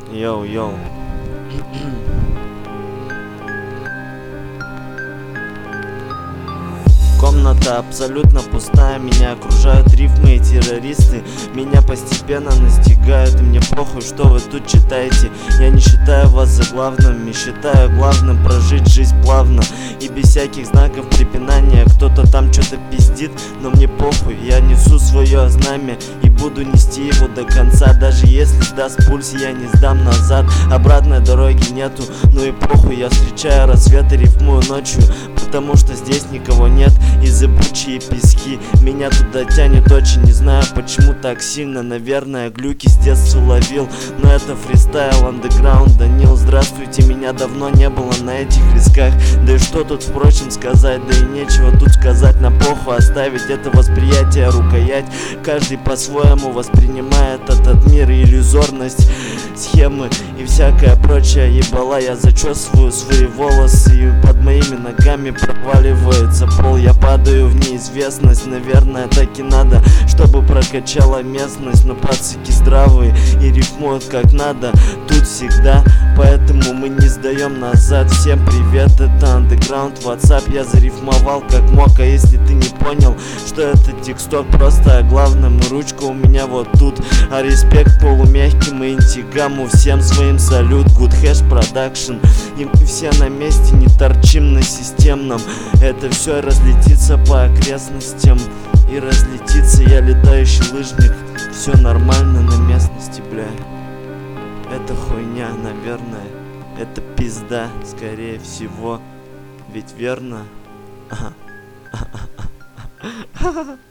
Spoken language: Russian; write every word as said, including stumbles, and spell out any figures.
Йоу-йоу. Комната абсолютно пустая, меня окружают рифмы и террористы. Меня постепенно настигают, и мне похуй, что вы тут читаете. Я не считаю вас за главным, и считаю главным прожить жизнь плавно и без всяких знаков препинания. Кто-то там что-то пиздит, но мне похуй. Я несу свое знамя и буду нести его до конца. Даже если сдаст пульс, я не сдам назад. Обратной дороги нету, ну и похуй. Я встречаю рассвет и рифмую ночью, потому что здесь никого нет. И зыбучие пески меня туда тянет очень. Не знаю почему так сильно, наверное глюки с детства ловил. Но это фристайл, андеграунд, Данил. Здравствуйте, меня давно не было на этих рисках. Да и что тут впрочем сказать, да и нечего тут сказать. На похуй оставить это восприятие, рукоять. Каждый по-своему воспринимает этот мир и иллюзорность, схемы и всякое прочее ебала. Я зачесываю свои волосы, и под моими ногами проваливается пол. Я падаю в неизвестность, наверное так и надо, чтобы прокачала местность. Но пацики здравые и рифмуют как надо тут всегда, поэтому мы не сдаем назад. Всем привет, это андеграунд, WhatsApp. Я зарифмовал как мог, а если ты не понял, что это тексток, просто о главном. И ручка у меня вот тут, а респект полумягким и интигаму. Всем своим салют, good hash production. И мы все на месте, не торчим на системном. Это все разлетится по окрестностям, и разлетится. Я летающий лыжник, все нормально на местности, бля. Это хуйня, наверное. Это пизда, скорее всего. Ведь верно? Ага.